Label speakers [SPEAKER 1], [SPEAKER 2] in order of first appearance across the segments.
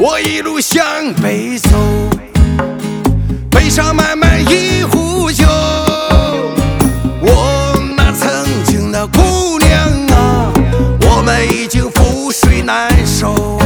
[SPEAKER 1] 我一路向北走，背上满满一壶酒。我那曾经的姑娘啊，我们已经覆水难收。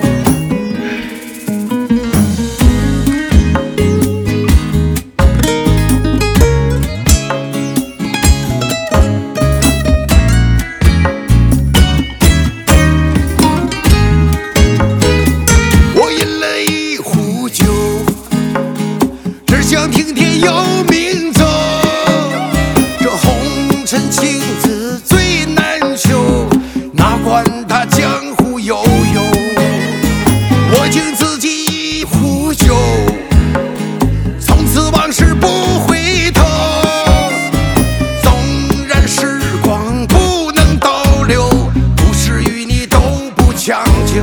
[SPEAKER 1] 想听天由命走，这红尘情字最难求，哪管他江湖悠悠。我敬自己一壶酒，从此往事不回头。纵然时光不能倒流，不是与你都不强求。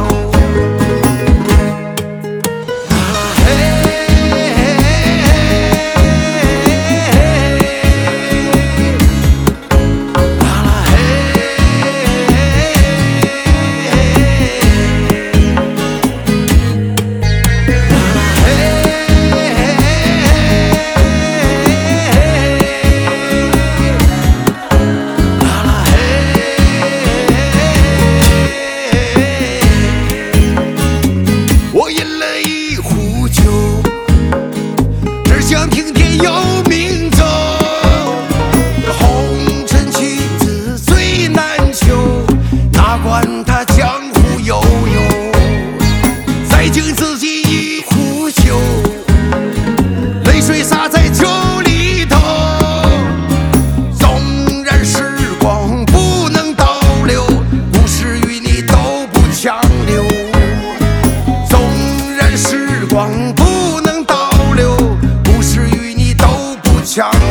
[SPEAKER 1] 想听天由命走，红尘情字最难求，哪管他江湖悠悠。再敬自己一壶酒，泪水洒在酒里头。纵然时光不能倒流，不是与你都不强留。纵然时光不能倒流，强